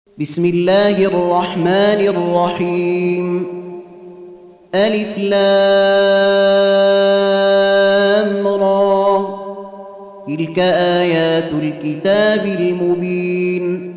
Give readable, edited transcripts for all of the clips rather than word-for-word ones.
بسم الله الرحمن الرحيم ألف لام را تلك آيات الكتاب المبين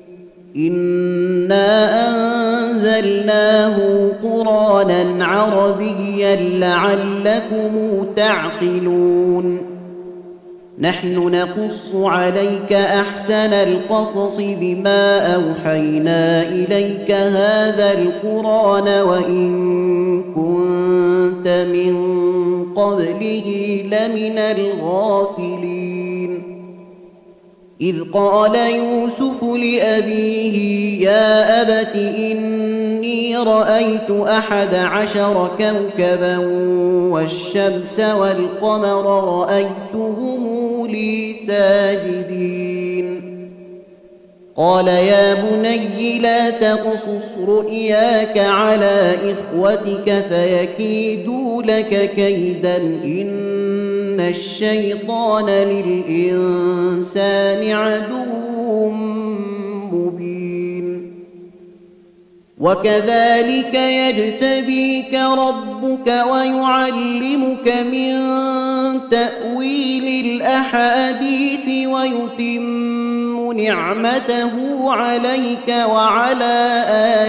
إنا أنزلناه قرآنا عربيا لعلكم تعقلون نحن نقص عليك أحسن القصص بما أوحينا إليك هذا القرآن وإن كنت من قبله لمن الغافلين إذ قال يوسف لأبيه يا أبت إني رأيت 11 كوكبا والشمس والقمر رأيتهم لي ساجدين قال يا بني لا تقصص رؤياك على إخوتك فيكيدوا لك كيدا إن الشيطان للإنسان عدو مبين وكذلك يجتبيك ربك ويعلمك من تأويل الأحاديث ويتم نعمته عليك وعلى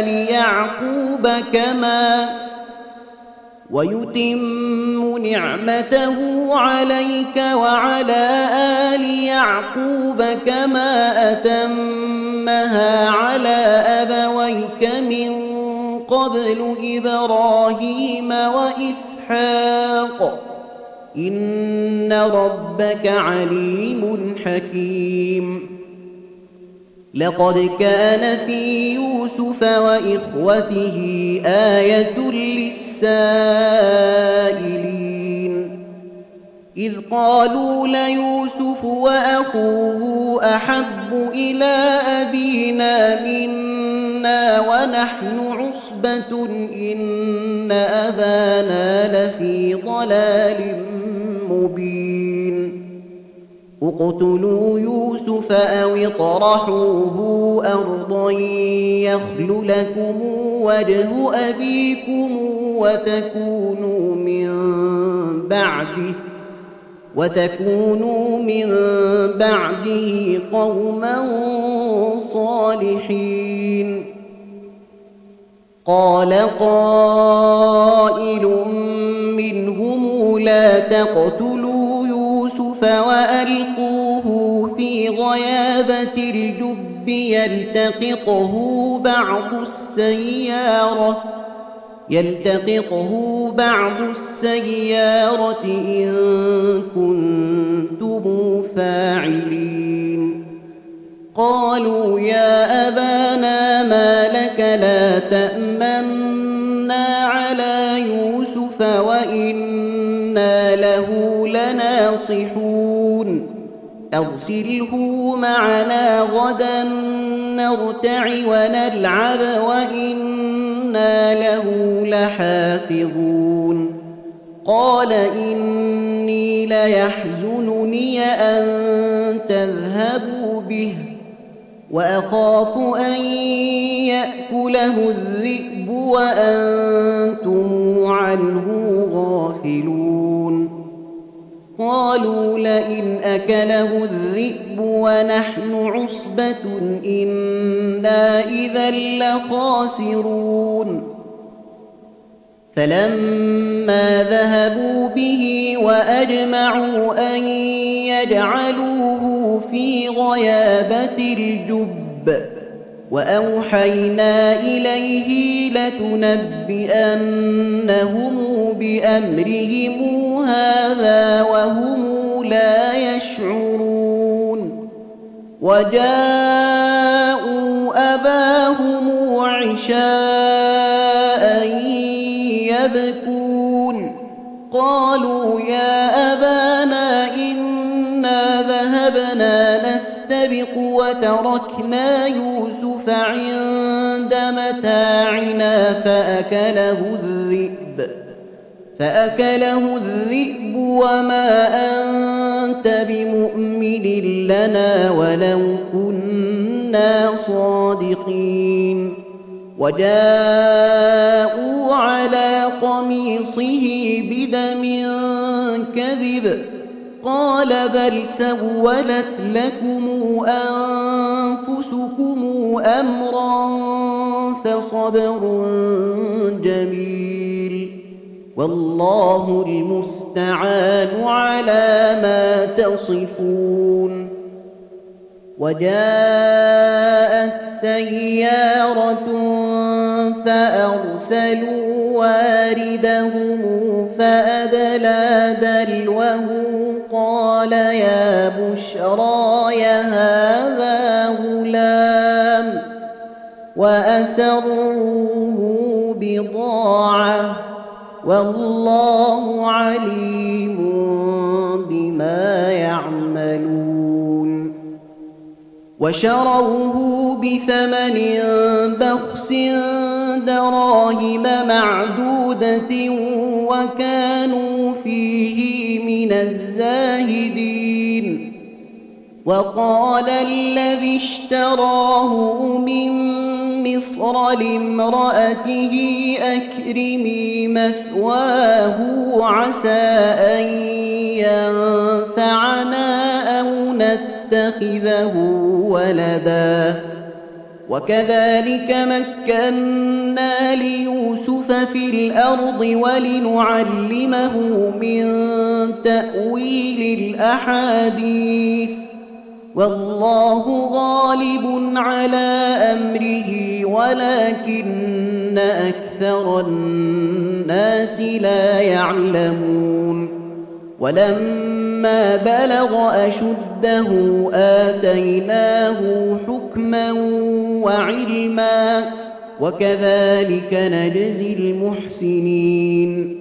آل يعقوب كما أتمها على أبويك من قبل إبراهيم وإسحاق إن ربك عليم حكيم لقد كان في يوسف وإخوته آية للسائلين إذ قالوا ليوسف وأخوه أحب إلى أبينا منا ونحن عصبة إن أبانا لفي ضلال مبين اقتلوا يوسف أو اطرحوه أرضا يخل لكم وجه أبيكم وتكونوا من بعده قوما صالحين قال قائل منهم لا تقتلوا يوسف وألقوه في غيابة الجب يلتقطه بعض السيارة إن كنتم فاعلين قالوا يا أبانا ما لك لا تأمنا على يوسف وإنا له لناصحون أرسله معنا غدا نرتع ونلعب وإنا له لحافظون قال إني ليحزنني أن تذهبوا به وأخاف أن يأكله الذئب وأنتم عنه غافلون قالوا لئن أكله الذئب ونحن عصبة إنا إذا لخاسرون فلما ذهبوا به وأجمعوا أن يجعلوه في غيابة الجب وأوحينا إليه لتنبئنهم بأمرهم هذا وهم لا يشعرون وجاءوا أباهم عشاء يبكون قالوا يا أبانا إنا ذهبنا نستبق وتركنا يوسف عند متاعنا فأكله الذئب وما أنت بمؤمن لنا ولو كنا كنا صادقين وجاءوا على قميصه بدم كذب قال بل سولت لكم أنفسكم أمرا فصبر جميل والله المستعان على ما تصفون وجاءت سيارة فأرسلوا واردهم فأدلى دلوه قال يا بشرى هذا غلام وأسروه بضاعة والله عليم بما يعملون وشروه بثمن بخس دراهم معدودة وكانوا فيه من الزاهدين وقال الذي اشتراه من مصر لامرأته أكرمي مثواه عسى أن ينفعنا أو نتخذه ولدا وكذلك مكنا ليوسف في الأرض ولنعلمه من تأويل الأحاديث والله غالب على أمره ولكن أكثر الناس لا يعلمون ولما بلغ أشده آتيناه حكما وعلما وكذلك نجزي المحسنين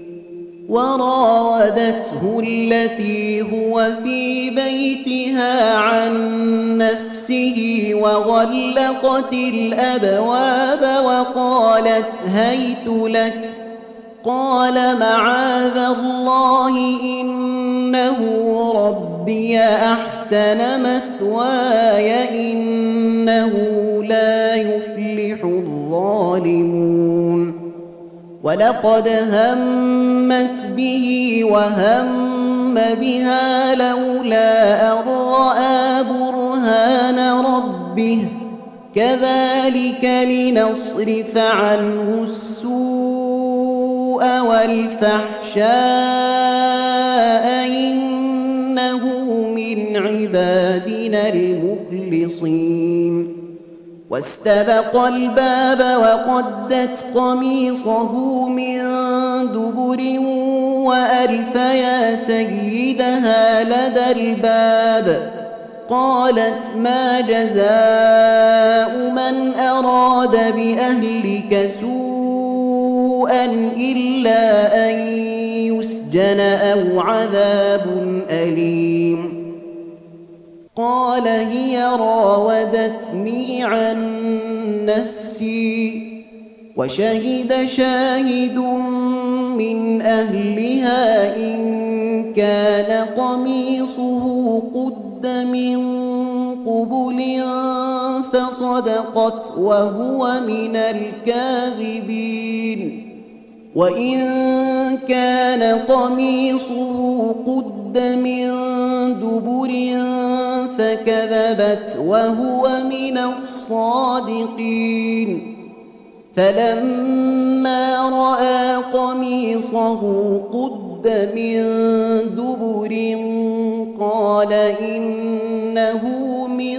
وراودته التي هو في بيتها عن نفسه وغلقت الأبواب وقالت هيت لك قال معاذ الله إنه ربي أحسن مثواي إنه لا يفلح الظالمون ولقد همت به وهم بها لولا أن رأى برهان ربه كذلك لنصرف عنه السوء والفحشاء إنه من عبادنا المخلصين واستبق الباب وقدت قميصه من دبر وألف يا سيدها لدى الباب قالت ما جزاء من أراد بأهلك سوءا إلا أن يسجن أو عذاب أليم قال هي راودتني عن نفسي وشهد شاهد من أهلها إن كان قميصه قد من قبل فصدقت وهو من الكاذبين وإن كان قميصه قد من دبر فكذبت وهو من الصادقين فلما رأى قميصه قد من دبر قال إنه من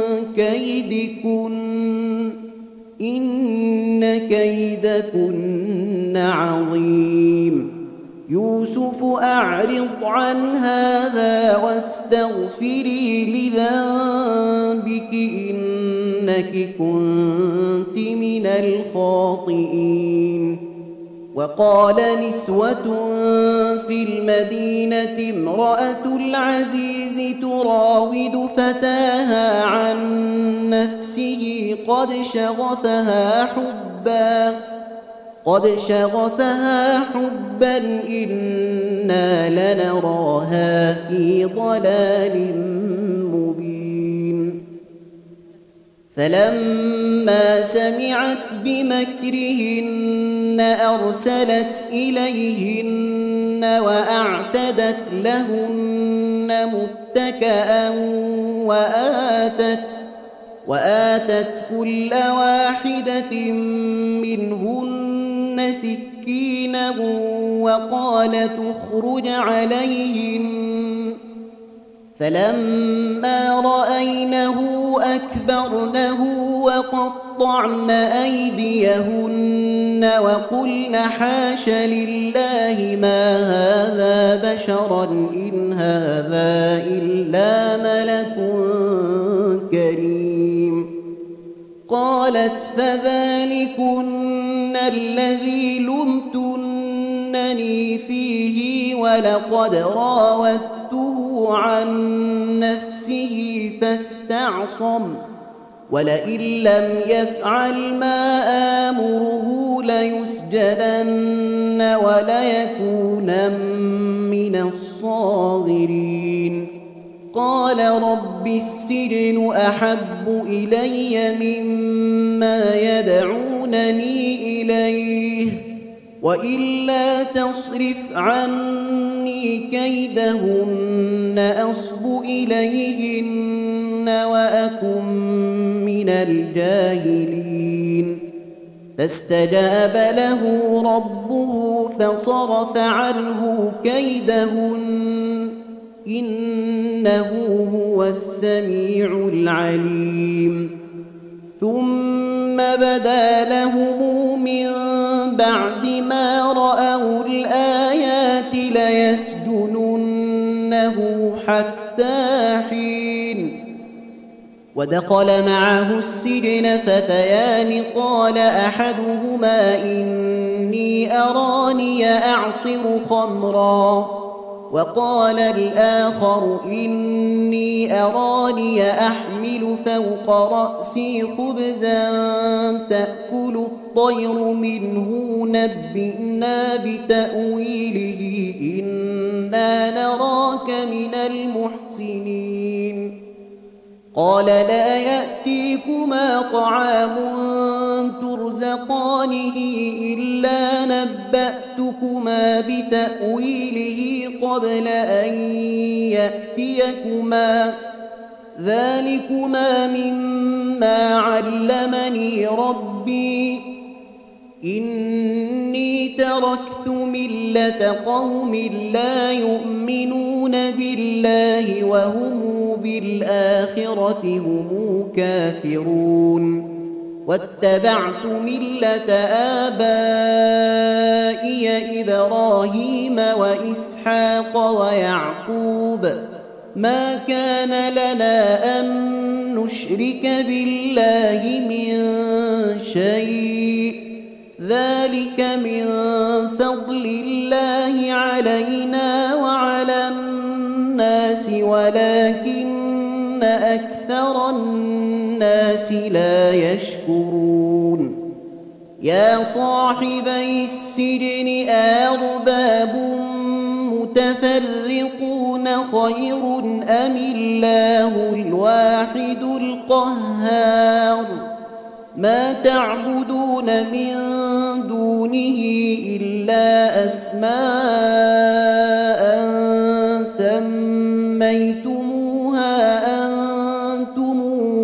كيدكن إن كيدكن عظيم يوسف أعرض عن هذا واستغفري لذنبك إنك كنت من الخاطئين وقال نسوة في المدينة امرأة العزيز تراود فتاها عن نفسه قد شغفها حبا إنا لنراها في ضلال مبين فلما سمعت بمكرهن أرسلت إليهن وأعتدت لهن متكأ وآتت كل واحدة منهن سكينا وقالت اخرج عليهن فلما رأينه أكبرنه وقطعن أيديهن وقلن حاش لله ما هذا بشرا إن هذا إلا ملك كريم. قالت فذلكن الذي لمتنني فيه ولقد راودته عن نفسه فاستعصم ولئن لم يفعل ما آمره ليسجنن وليكونن من الصاغرين. قال رب السجن أحب إلي مما يدعونني إليه وإلا تصرف عني كيدهن أصب إليهن وأكن من الجاهلين. فاستجاب له ربه فصرف عنه كيدهن إنه هو السميع العليم. ثم بدا لهم من بعد ما رأوا الآيات ليسجننه حتى حين. ودخل معه السجن فتيان قال أحدهما إني أراني أعصر خمرا وقال الآخر إني أراني أحمل فوق رأسي خبزا تأكل الطير منه نبئنا بتأويله إنا نراك من المحسنين. قال لا يأتيكما طعام ترزقانه إلا نبأتكما بتأويله قبل أن يأتيكما ذلكما مما علمني ربي إني تركت ملة قوم لا يؤمنون بالله وهم بالآخرة هم كافرون واتبعت ملة آبائي إبراهيم وإسحاق ويعقوب ما كان لنا أن نشرك بالله من شيء ذلك من فضل الله علينا وعلى الناس ولكن أكثر الناس لا يشكرون. يا صاحبي السجن أرباب متفرقون خير أم الله الواحد القهار ما تعبدون من دونه إلا أسماء سميتموها أنتم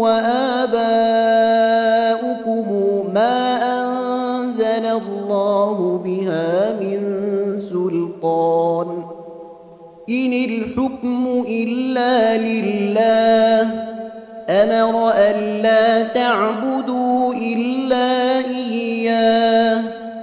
وآباؤكم ما أنزل الله بها من سلطان إن الحكم إلا لله أمر ألا تعبدوا إلا إياه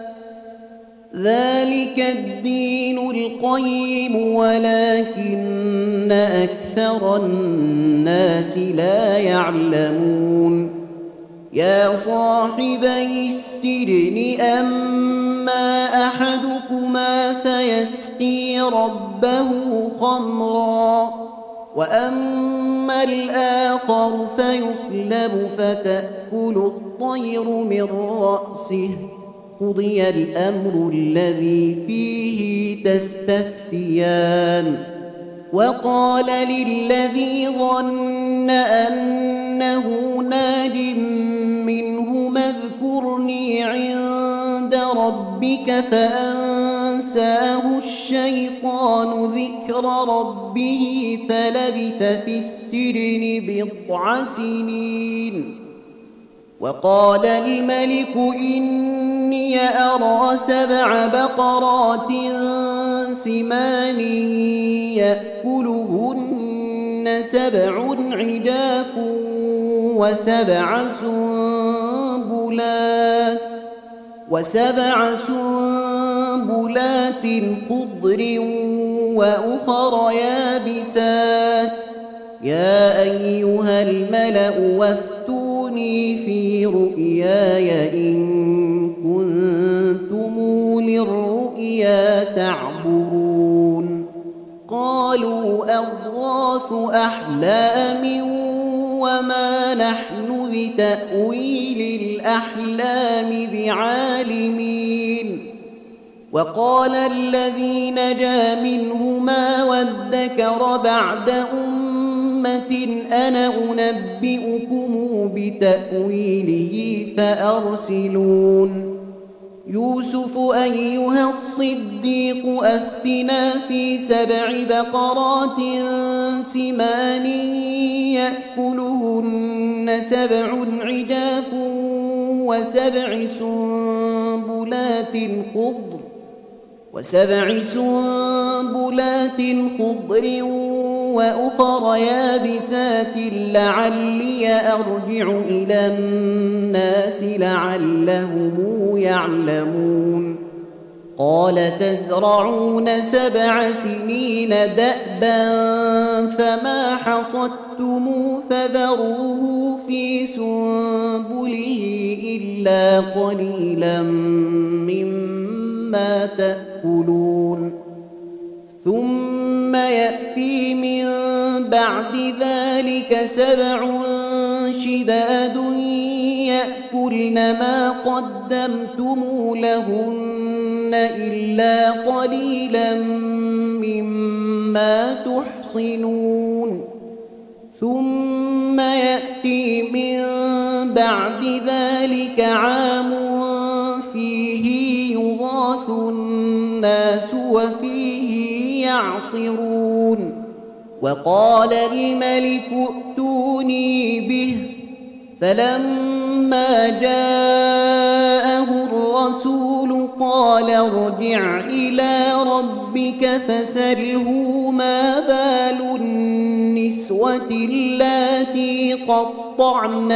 ذلك الدين القيم ولكن أكثر الناس لا يعلمون. يا صاحبي السجن أما أحدكما فيسقي ربه خمرا وأما الآخر فيصلب فتأكل الطير من رأسه قضي الأمر الذي فيه تستفتيان وقال للذي ظن أنه ناج منه اذكرني عند ربك فأنساه الشيطان ذكر ربه فلبث في السجن بضع سنين. وقال الملك إني أرى 7 بقرات سمان يأكلهن 7 عجاف وسبع سنبلات خضر وأخر يابسات يا أيها الملأ وافتوني في رؤياي إن كنتم للرؤيا تعبرون. قالوا أضغاث أحلام وما نحن بتأويل الأحلام بعالمين. وقال الذي نجا منهما وادكر بعد أنا أنبئكم بتأويله فأرسلون. يوسف أيها الصديق أفتنا في 7 بقرات سمان يأكلهن 7 عجاف وسبع سنبلات خضر وأخر يابسات لعلي أرجع إلى الناس لعلهم يعلمون. قال تزرعون 7 سنين دأبا فما حصدتم فذروه في سنبله إلا قليلا مما تأكلون. ثم يأتي من بعد ذلك 7 شداد يأكلن ما قدمتم لهن إلا قليلا مما تحصنون. ثم يأتي من بعد ذلك عام فيه يغاث الناس وفيه يعصرون. وقال الملك ائتوني به فلما جاءه الرسول قال ارجع إلى ربك فسله ما بال النسوة اللاتي قطعن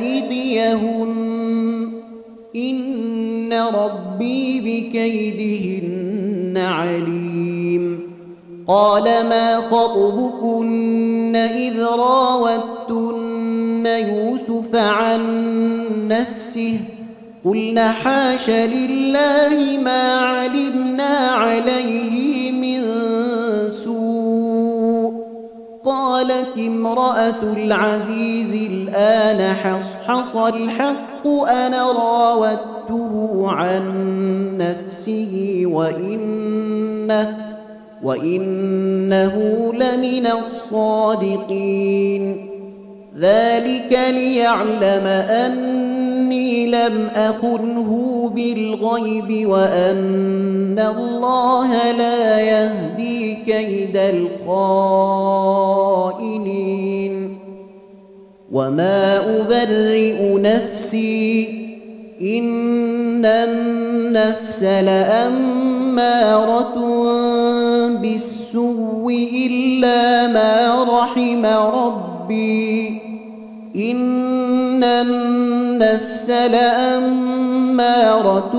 أيديهن إن ربي بكيدهن عليم. قال ما خطبكن إذ راوتن يوسف عن نفسه قلنا حاش لله ما علمنا عليه من سوء. قالت امرأة العزيز الآن حصحص الحق أنا راودته عن نفسه وإنه لمن الصادقين. ذلك ليعلم أني لم أخنه بالغيب وأن الله لا يهدي كيد الخائنين. وما أبرئ نفسي إن النفس لأمارة بالسوء إلا ما رحم ربي إن النفس لأمارة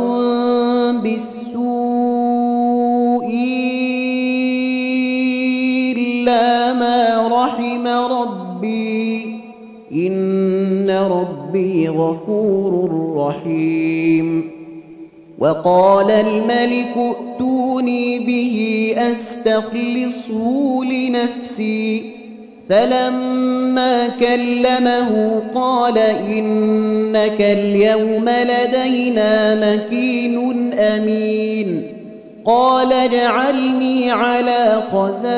بالسوء إلا ما رحم ربي إن ربي غفور رحيم. وقال الملك ائتوني به أستخلصه لنفسي فلما كلمه قال إنك اليوم لدينا مكين أمين. قال اجعلني على خزائن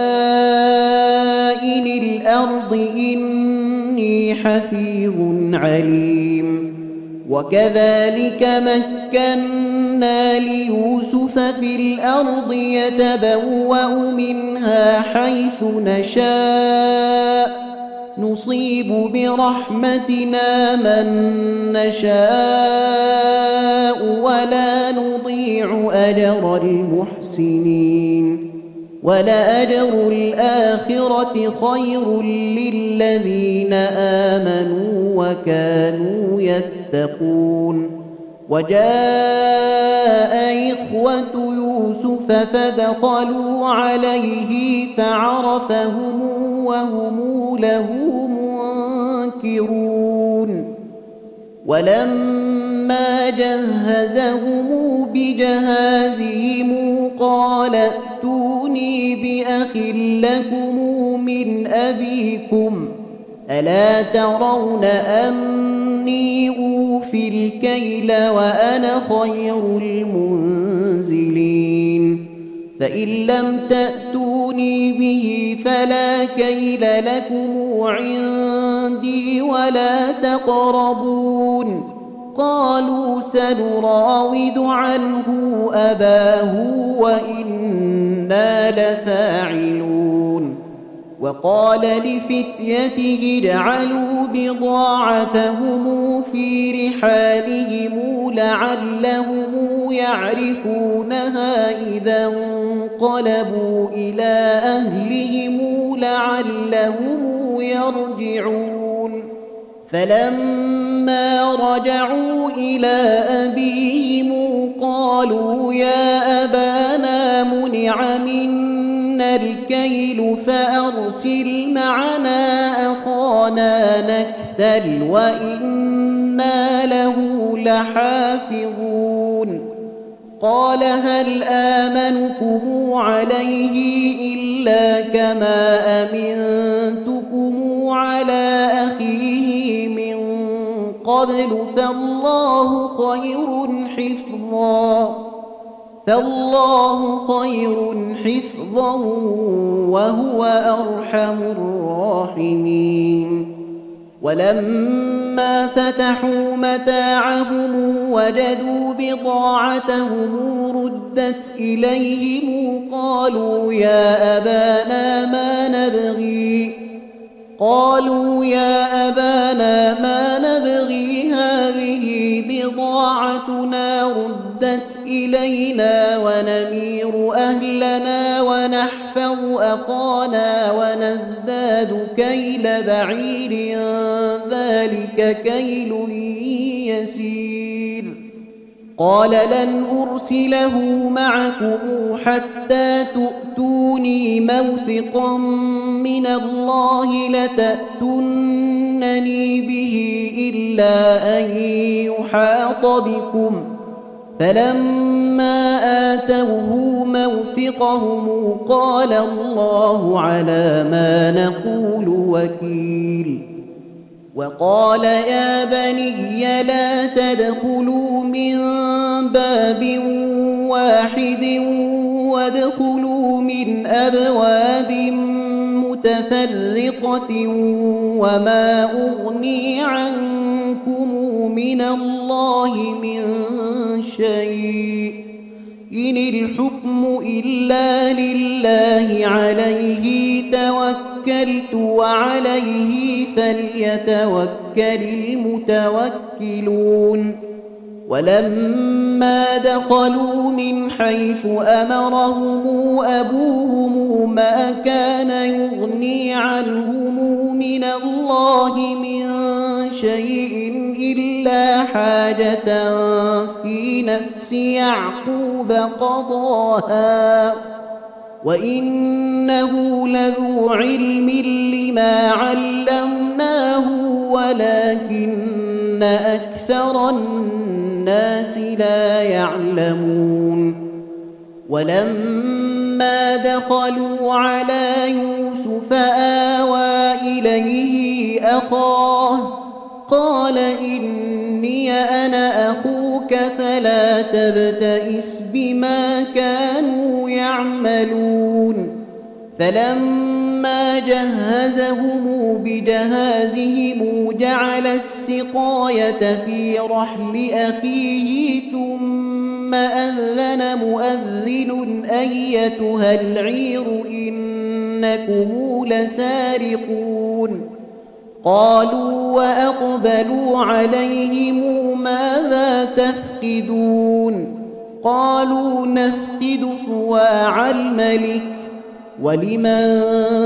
الأرض إني حفيظ عليم وكذلك مكنا ليوسف في الأرض يتبوأ منها حيث نشاء نصيب برحمتنا من نشاء ولا نضيع أجر المحسنين ولأجر الآخرة خير للذين آمنوا وكانوا يتقون وجاء إخوة يوسف فدخلوا عليه فعرفهم وهم له منكرون ولما جهزهم بجهازهم قال ائتوني بأخ لكم من أبيكم ألا ترون أني أوفي الكيل وأنا خير المنزلين فإن لم تأتوني به فلا كيل لكم عندي ولا تقربون قالوا سنراود عنه أباه وإنا لفاعلون وقال لفتيته اجعلوا بضاعتهم في رحالهم لعلهم يعرفونها إذا انقلبوا إلى أهلهم لعلهم يرجعون فلما رجعوا إلى أبيهم قالوا يا أبانا منع منا الكيل فأرسل معنا أخانا نكتل وإنا له لحافظون قال هل آمنكم عليه إلا كما أمنتكم على أخيه من قبل فالله خير حفظا وهو أرحم الراحمين ولما فتحوا متاعهم وجدوا بضاعتهم ردت إليهم قالوا يا أبانا ما نبغي هذه بضاعتنا ردت إلينا ونمير أهلنا ونحفظ أخانا ونزداد كيل بعير ذلك كيل يسير قال لن أرسله معكم حتى تؤتوني موثقا من الله لتأتونني به إلا أن يحاط بكم فلما آتوه موثقهم قال الله على ما نقول وكيل وقال يا بني لا تدخلوا من باب واحد وادخلوا من أبواب متفرقة وما أغني عنكم من الله من شيء إن الحكم إلا لله عليه توكلت وعليه فليتوكل المتوكلون ولما دخلوا من حيث أمرهم أبوهم ما كان يغني عنهم من الله من شيء إلا حاجة في نفس يعقوب قضاها وإنه لذو علم لما علمناه ولكن أكثر الناس لا يعلمون ولما دخلوا على يوسف آوى إليه أخاه قال إني أنا أخوك جاءوك فلا تبتئس بما كانوا يعملون فلما جهزهم بجهازهم جعل السقاية في رحل أخيه ثم أذن مؤذن أيتها العير إنكم لسارقون قالوا وأقبلوا عليهم ماذا تفقدون قالوا نفقد صواع الملك ولمن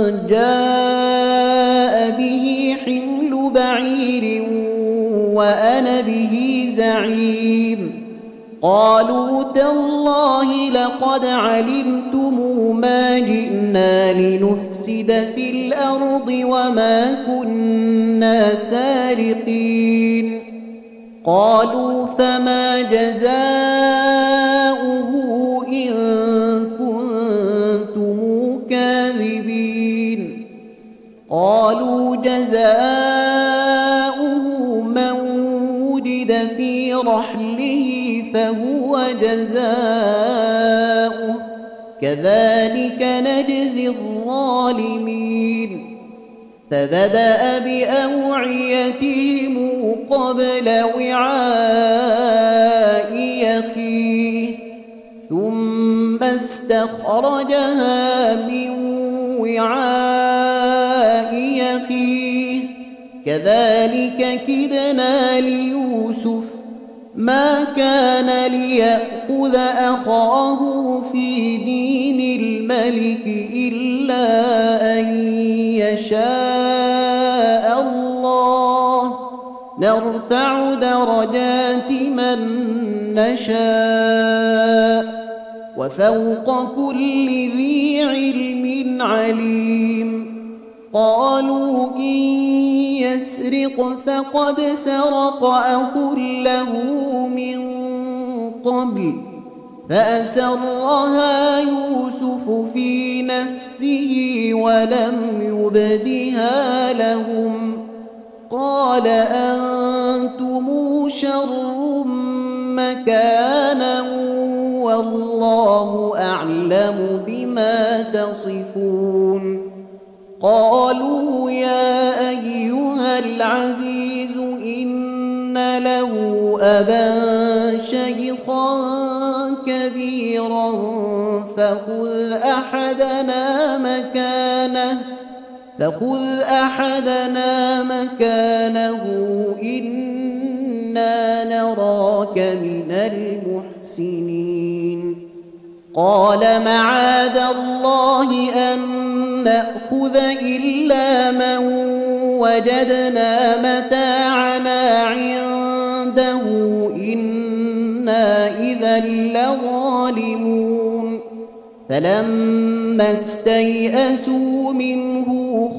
جاء به حمل بعير وأنا به زعيم قالوا تالله لقد علمتم ما جئنا لنفسد في الأرض وما كنا سارقين قالوا فما جزاؤه إن كنتم كاذبين قالوا جزاؤه من وجد في رحله فهو جزاؤه كذلك نجزي الظالمين فبدأ بأوعيتهم قبل وعاء أخيه ثم استخرجها من وعاء أخيه كذلك كدنا ليوسف ما كان ليأخذ أخاه في دين الملك إلا أن يشاء الله نرفع درجات من نشاء وفوق كل ذي علم عليم قالوا إن يسرق فقد سرق أخ له من قبل فأسرها يوسف في نفسه ولم يبدها لهم قال أنتم شر مكانا والله أعلم بما تصفون قالوا يا أيها العزيز إن له أبا شيخا كبيرا فخذ أحدنا مكانه إنا نراك من المحسنين قال معاذ الله أن نأخذ إلا من وجدنا متاعنا عنده إنا إذا لظالمون فلما استيئسوا منه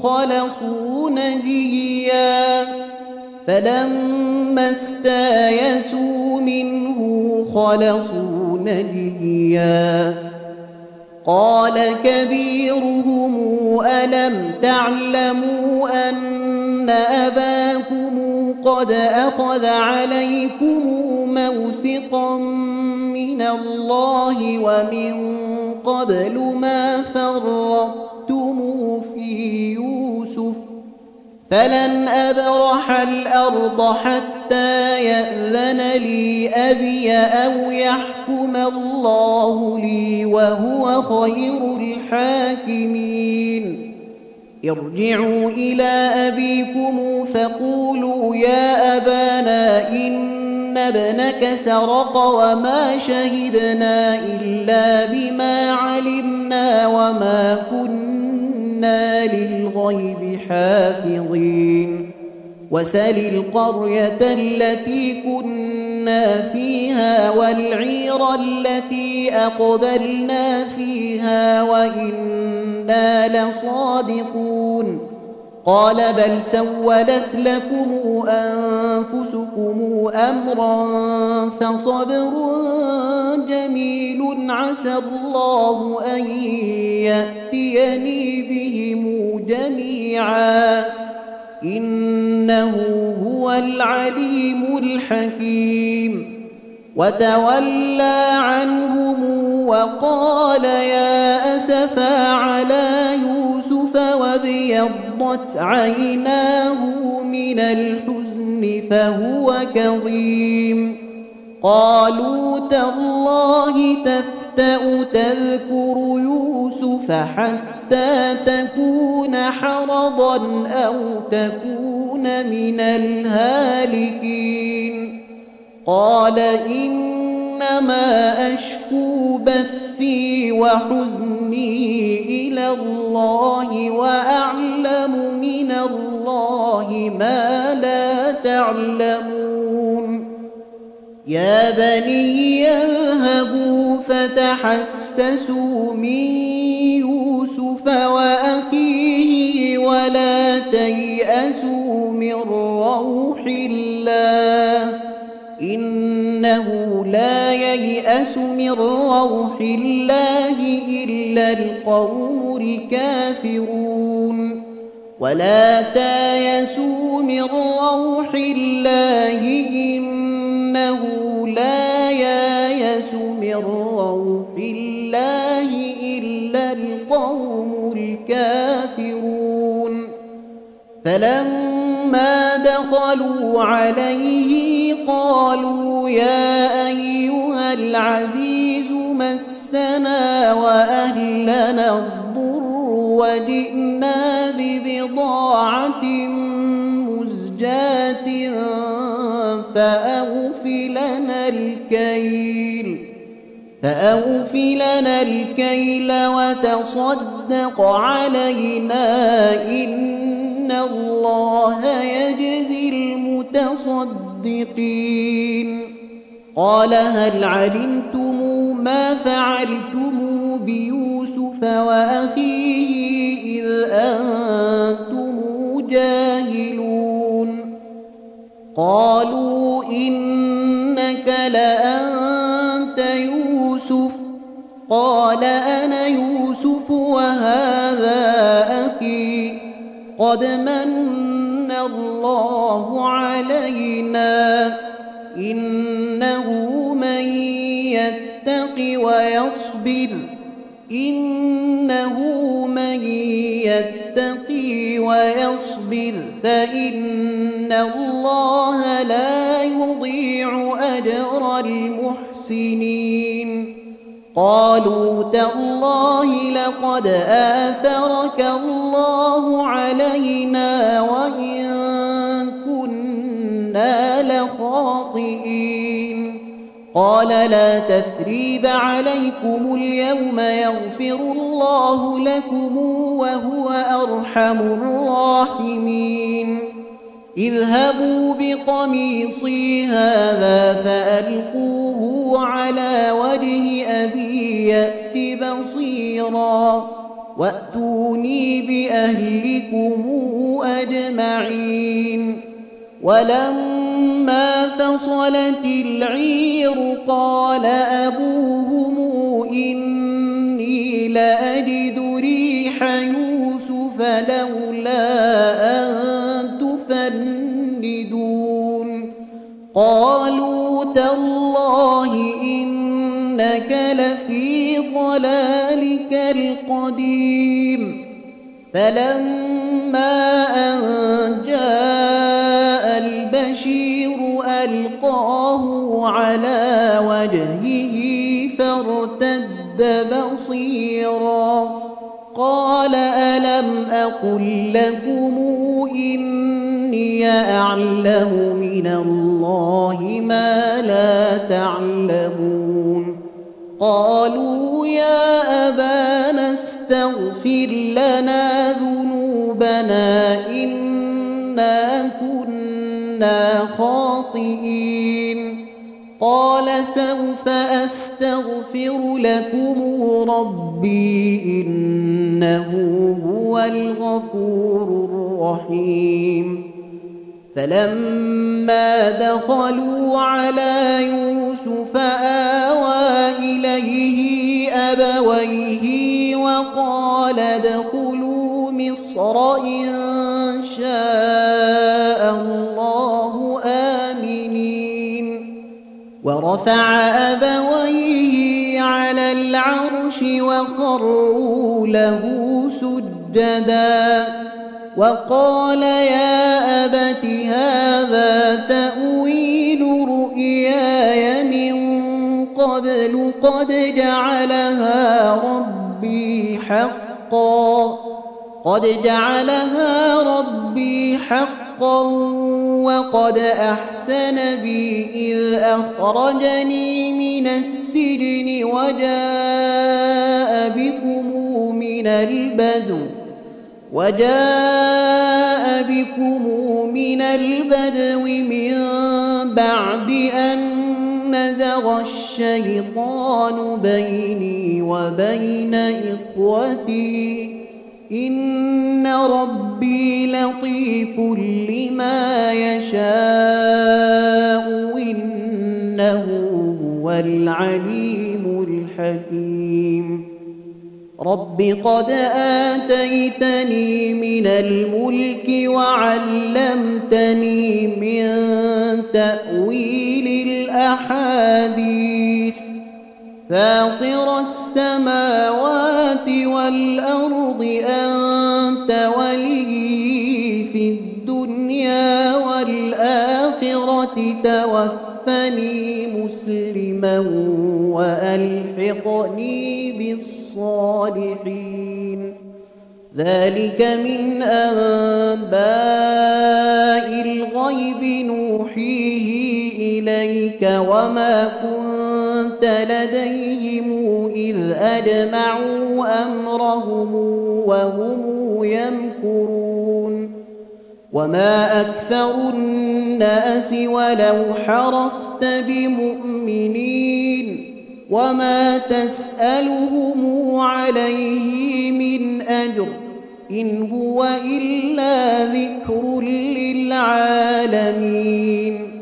خلصوا نجيا قال كبيرهم ألم تعلموا أن أباكم قد أخذ عليكم موثقا من الله ومن قبل ما فرطتم في يوسف فلن أبرح الأرض حتى يأذن لي أبي أو يحكم الله لي وهو خير الحاكمين ارجعوا إلى أبيكم فقولوا يا أبانا إن ابنك سرق وما شهدنا إلا بما علمنا وما كنا للغيب حافظين وسل القرية التي كنا فيها والعير التي أقبلنا فيها وإنا لصادقون قال بل سولت لكم أنفسكم أمرا فصبر جميل عسى الله أن يأتيني بهم جميعا إنه هو العليم الحكيم وتولى عنهم وقال يا أسفا على يوسف وابيضت عيناه من الحزن فهو كظيم قالوا تالله تفتأ تذكر يوسف حتى تكون حرضا أو تكون من الهالكين قال إنما أشكو بثي وحزني إلى الله وأعلم من الله ما لا تعلمون يا بني اذهبوا فتحسسوا من يوسف وأخيه ولا تيأسوا من روح الله إنه لا ييأس من روح الله إلا القوم الكافرون ولا تيأسوا من روح الله إنه لا ييأس من روح الله إلا القوم الكافرون فلما دخلوا عليه قالوا يا أيها العزيز مسنا وأهلنا الضر وجئنا ببضاعة مزجاة فأوف لنا الكيل وتصدق علينا إن الله يجزي المتصدقين قال هل علمتم ما فعلتم بيوسف وأخيه إذ أنتم جاهلون قالوا إنك لأنت يوسف قال أنا يوسف وهذا أخي قد من الله علينا إنه من يتقي ويصبر فإن الله لا يضيع أجر المحسنين قالوا تالله لقد آثرك الله علينا وإن كنا لخاطئين قال لا تثريب عليكم اليوم يغفر الله لكم وهو أرحم الراحمين اذهبوا بقميصي هذا فألقوه على وجه أبي يأت بصيرا وأتوني بأهلكم أجمعين ولما فصلت العير قال أبوهم إني لأجد ريح يوسف لولا أن تفندون قالوا تالله إنك لفي ضلالك القديم فلما أن جاء البشير ألقاه على وجهه فارتد بصيرا قال ألم أقل لكم إني أعلم من الله ما لا تعلمون قالوا يا أبانا استغفر لنا ذنوبنا إنا كنا خاطئين قال سوف أستغفر لكم ربي إنه هو الغفور الرحيم فلما دخلوا على يوسف آوى إليه أبويه وقال ادخلوا مصر إن شاء الله آمنين ورفع أبويه على العرش وخروا له سجدا وقال يا أبت هذا تأويل رؤياي من قبل قد جعلها ربي حقا وقد أحسن بي إذ أخرجني من السجن وجاء بكم من البدو من بعد أن نزغ الشيطان بيني وبين إخوتي إن ربي لطيف لما يشاء إنه هو العليم الحكيم رب قد آتيتني من الملك وعلمتني من تأويل الأحاديث فاطر السماوات والأرض أنت ولي في الدنيا والآخرة توفني مسلما وألحقني بالصالحين ذلك من أنباء الغيب نوحيه إليك وما كنت لديهم إذ أجمعوا أمرهم وهم يمكرون وما أكثر الناس ولو حرصت بمؤمنين وما تسألهم عليه من أجر إن هو إلا ذكر للعالمين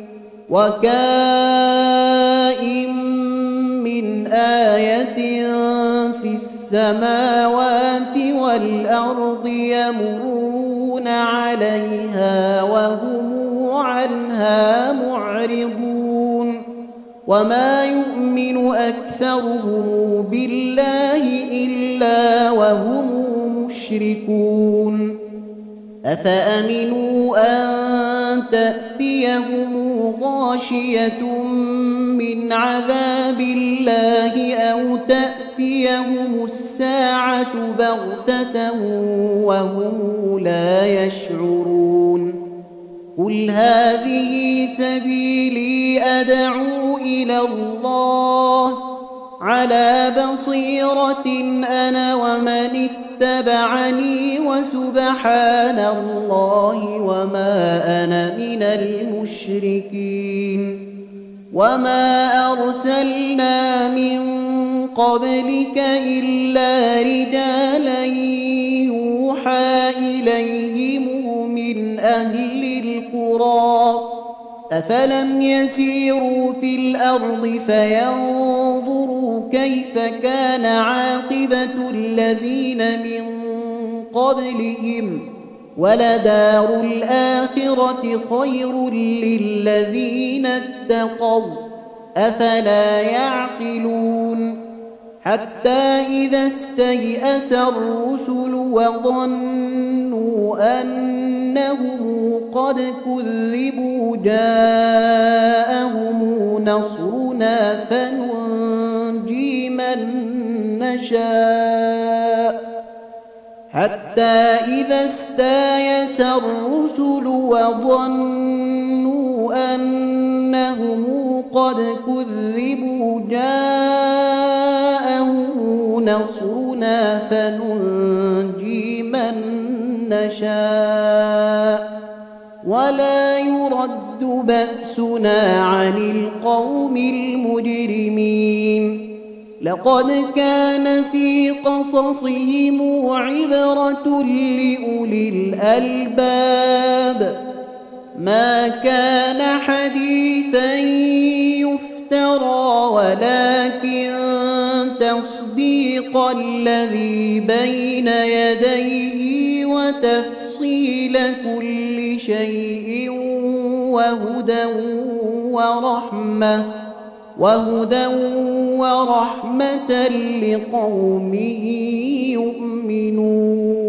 وكائن من آية في السماوات والأرض يمرون عليها وهم عنها معرضون وما يؤمن أكثرهم بالله إلا وهم مشركون أفأمنوا أن تأتيهم غاشية من عذاب الله أو تأتيهم الساعة بغتة وهم لا يشعرون قل هذه سبيلي أدعو إلى الله على بصيرة أنا ومن اتبعني وسبحان الله وما أنا من المشركين وما أرسلنا من قبلك إلا رجالا يوحى إليهم من أهل القرى أفلم يسيروا في الأرض فينظروا كيف كان عاقبة الذين من قبلهم ولدار الآخرة خير للذين اتقوا أفلا يعقلون حتى إذا استيأس الرسل وظنوا أنهم قد كذبوا جاءهم نصرنا فننجي من نشاء حتى إذا استيأس الرسل وظنوا أنهم قد كذبوا جاءهم نصرنا فننجي من نشاء ولا يرد بأسنا عن القوم المجرمين لقد كان في قصصهم عبرة لأولي الألباب ما كان حديثا يفترى ولكن تصديق الذي بين يديه وتفصيل كل شيء وهدى وهدى ورحمة لقوم يؤمنون.